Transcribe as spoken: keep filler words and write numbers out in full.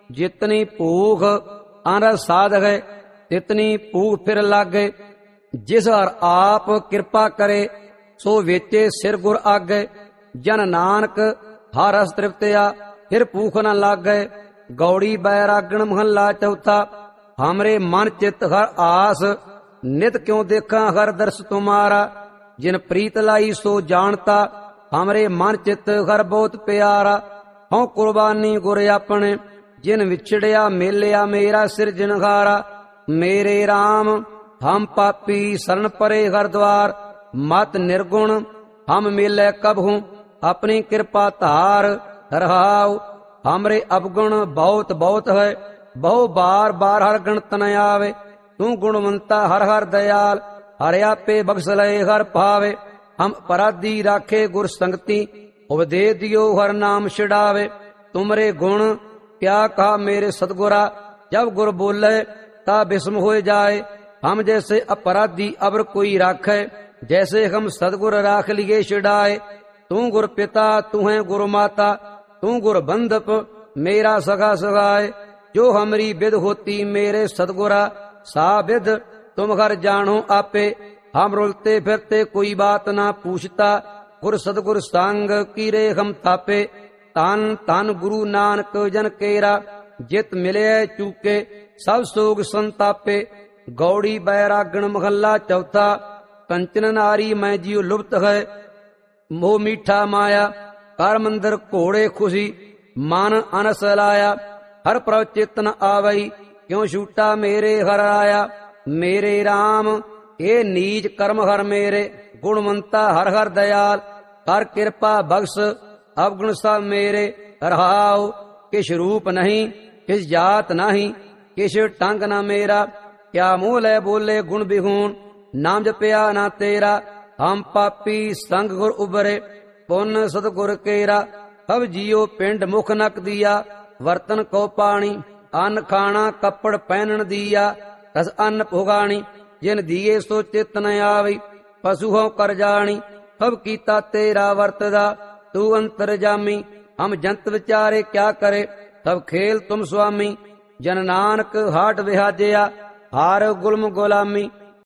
जितनी भूख अनरस साध है तितनी भूख फिर लागे। जिस हर आप कृपा करे सो वेचे सिर गुर आगे। जन नानक हर रस तृप्तिया फिर भूख न लागे। गौड़ी बैरागण महला चौथा। हमरे मन चित हर आस नित क्यों देखा हर दर्श तुम्हारा। जिन प्रीत लाई सो जानता हमरे मन चित हर बहुत प्यारा। हूँ कुर्बानी गुर अपने जिन विछड़िया मेलिया मेरा सिरजनहारा। मेरे राम हम पापी शरण परे हर द्वार। मत निर्गुण हम मिले कबहू अपनी कृपा धार। रहाओ हमरे अवगुण बहुत बहुत है बहु बार बार हर गणत न आवे। तू गुणवंता हर हर दयाल हर आपे बख्श लय हर पावे। हम अपराधी राखे गुर संगति उपदेश दियो हर नाम छिड़ावे। तुमरे गुण क्या कहा मेरे सतगुरा जब गुर बोले ता विस्म हो जाए। हम जैसे अपराधी अबर कोई राखे जैसे हम सतगुर राख लिए छिड़ाए। तू गुर पिता तू है गुरु माता तू गुर बंधप मेरा सगा सगाए। जो हमरी विद होती मेरे सतगुरा सा विद तुम घर जानो आपे। हम रुलते फिरते कोई बात ना पूछता गुर सतगुर संग कीरे हम थापे। तन तन गुरु नानक जन केरा जित मिले चूके सब सोग संतापे। गौड़ी बैरागण महला चौथा। कंचन नारी मैं जियो लुप्त है मोह मीठा माया। कर मंदिर घोड़े खुशी मन अनस लाया। हर प्रभ चेतन आवई क्यों छूटा मेरे हर आया। मेरे राम ये नीच कर्म हर मेरे गुणवंता हर हर दयाल। कर कृपा बख्श अवगुण सब मेरे। रहाओ किस रूप नहीं किस जात नहीं किस टंग न मेरा। क्या मुँह ले बोले गुण बिहून नाम जपया ना तेरा। हम पापी संग गुर उबरे पुन सतगुर केरा। अब जियो पिंड मुख नक दिया वर्तन को पानी। अन्न खाना कपड़ पहनन दिया रस अन्न भुगानी। जिन दिए सो चित न आवी पशु हो कर जानी। अब कीता तेरा वर्तदा तू अंतर जामी। हम जंत विचारे क्या करे तब खेल तुम स्वामी। जन नानक हाट विहाजया हार गुलम गुलामी।